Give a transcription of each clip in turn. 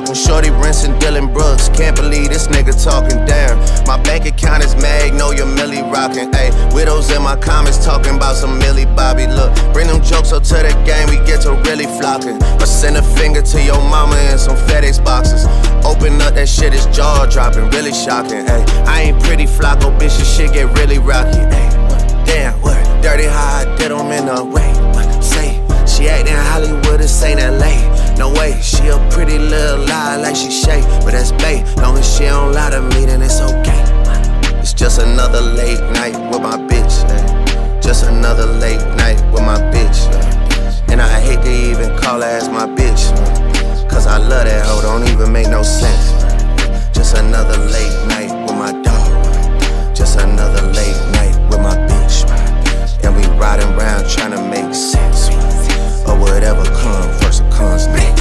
talking. Shorty rinsing Dylan Brooks. Can't believe this nigga talking down. My bank account is Magnolia Millie rocking. Ayy, widows in my comments talking about some Millie Bobby. Look, bring them jokes up to the game, we get to really flocking. Or send a finger to your mama in some FedEx boxes. Open up that shit, it's jaw dropping, really shocking. Ayy, I ain't pretty Flocko, bitch, this shit get really rocky. Ayy, damn, what? Dirty how I did them in the way. What? Say, she actin' Hollywood, this ain't LA. No way, she a pretty little lie like she Shay, but that's bae. Long as she don't lie to me, then it's okay. It's just another late night with my bitch. Just another late night with my bitch. And I hate to even call her as my bitch, cause I love that hoe, don't even make no sense. Just another late night with my dog. Just another late night with my bitch. And we riding around trying to make sense. Or whatever comes first or comes next.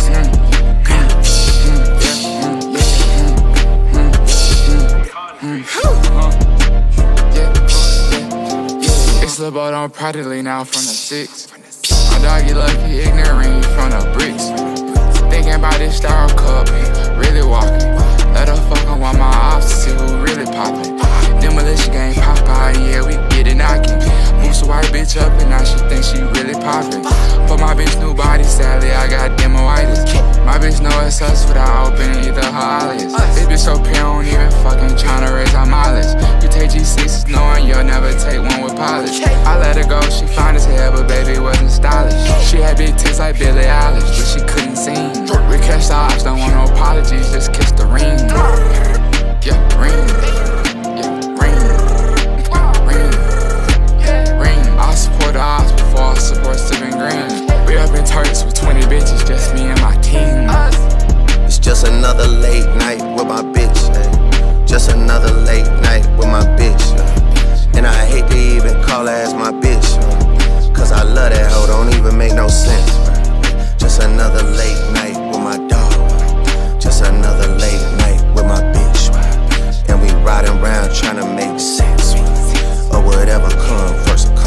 It's Lil' Bo, don't proudly now from the 6. My dog, you lucky, ignorant, from the bricks. Thinking about this star cup, really walking. Let her fuck on my ops to see who really poppin'. Demolition game, Popeye, yeah, we get it knockin'. Moves a white bitch up and now she thinks she really poppin'. But my bitch new body, sadly, I got demoitis. My bitch know it's us without opening either her eyelids. This bitch so pure, don't even fucking tryna raise our mileage. You take G6s knowing you'll never take one with polish. I let her go, she fine as hell, but baby wasn't stylish. She had big tits like Billie Eilish, but she couldn't sing. We catch the ops, don't want no apologies, just kiss the ring. Yeah, ring. I support the ops before I support Steven Green. We up in Turks with 20 bitches, just me and my team. It's just another late night with my bitch. Just another late night with my bitch. And I hate to even call her as my bitch, cause I love that hoe, don't even make no sense. Just another late night with my dog. Just another late night with my bitch. And we riding around trying to make sense. Or whatever comes first or